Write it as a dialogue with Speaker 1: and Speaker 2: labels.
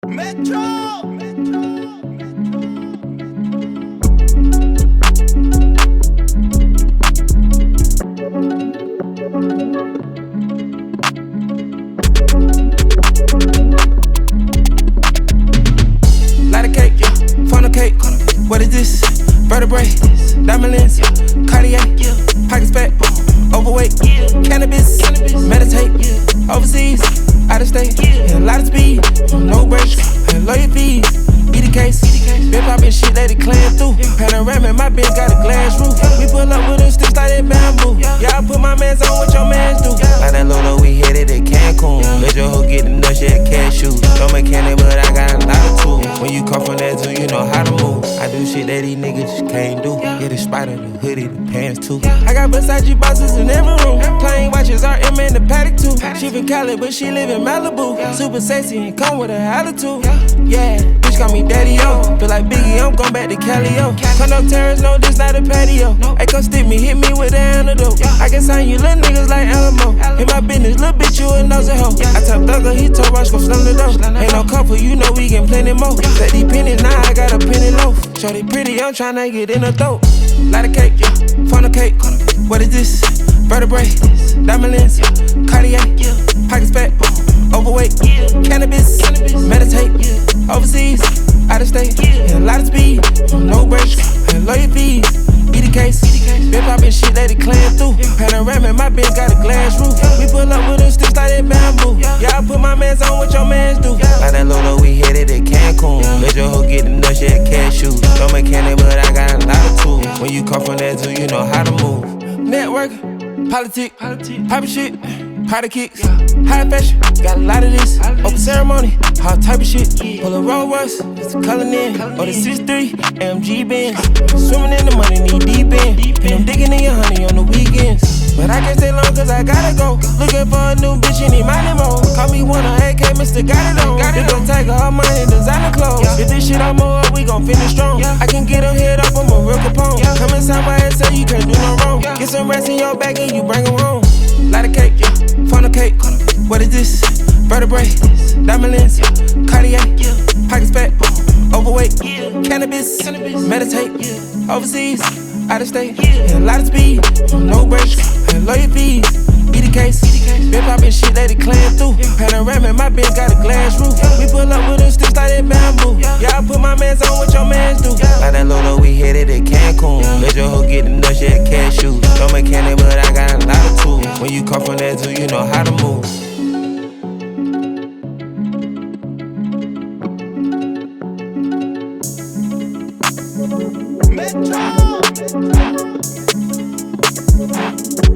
Speaker 1: Metro.
Speaker 2: Light a cake, yeah, funnel cake. What is this? Vertebrae, diamond lens, Cartier, pockets fat, overweight, cannabis, meditate, overseas, out of state, a lot of speed, no brakes, lawyer fees, eat a case, been poppin' shit that it clam through. Panoramic, my bitch got a glass roof. We pull up with them sticks like that bamboo. Yeah, I put my mans on what your mans do. Like that Lolo, we headed to Cancun. Let your hoe get the nuts, she a cashew. Don't mechanic, but I got a lot of tools. When you come from that zoo, you know how to move. I do shit that these niggas just can't do. Yeah, the spider, the hoodie, the pants too. I got Versace bosses in every room. Plain watches, RM in the paddock too. She from Cali, but she live in Malibu. Super sexy and come with an attitude. Yeah, bitch call me daddy-o. Feel like Biggie, I'm going back to Cali-o. Condo terrace, no, this not a patio. Hey, come stick me, hit me with the antidote. I can sign you little niggas like Alamo. In my business, little bitch, you a nosy hoe. I tell Thugger, he told Rush, gon' slam the door. Ain't no couple, you know we get plenty more. Set these pennies, now I got a penny loaf. Shorty pretty, I'm tryna get in her throat. Light a cake, yeah, funnel cake. What is this? Vertebrae, diamond lens, Cartier, pockets fat, overweight, cannabis, meditate, overseas, out of state, a lot of speed, no brakes, lawyer fees, eat a case, been poppin' shit that it clam through. Panoramic, my bitch got a glass roof. We pull up with them sticks like that bamboo. Yeah, I put my mans on what your mans do. Like that Lolo, we headed to Cancun. Let your hoe get the nuts, she a cashew. Don't mechanic, but I got a lot of tools. When you come from that zoo, you know how to move. Networking, politics, poppin' shit, party kicks, high fashion, got a lot of this. Open ceremony, all type of shit. Pull a Rolls Royce, it's culling in. Or the 6'3", AMG Benz. Swimming in the money, knee deep in. And I'm digging in your honey on the weekends. But I can't stay long cause I gotta go. Looking for a new bitch, she need money more. Call me one of AK, Mr. Got It On. They gon' take all money, designer clothes. If this shit I'm more up, we gon' finish strong. I can get them head up, I'm a real Capone. Come inside my head, say you can't do no wrong. Get some rest in your bag and you bring them home. Light a cake, yeah, funnel cake. What is this? Vertebrae, diamond lens, Cartier, pockets fat, overweight, cannabis, meditate, overseas, out of state, a lot of speed, no brakes, lawyer fees, eat a case, been poppin' shit that it clam through. Panoramic, my bitch got a glass roof. We pull up with them sticks like that bamboo. Yeah, I put my mans on what your mans do. Like that Lolo, we headed to Cancun. Let your hoe get the nuts, she a cashew. Don't mechanic, but I got a lot of tools. When you come from that zoo, you know how to move.
Speaker 1: Metro.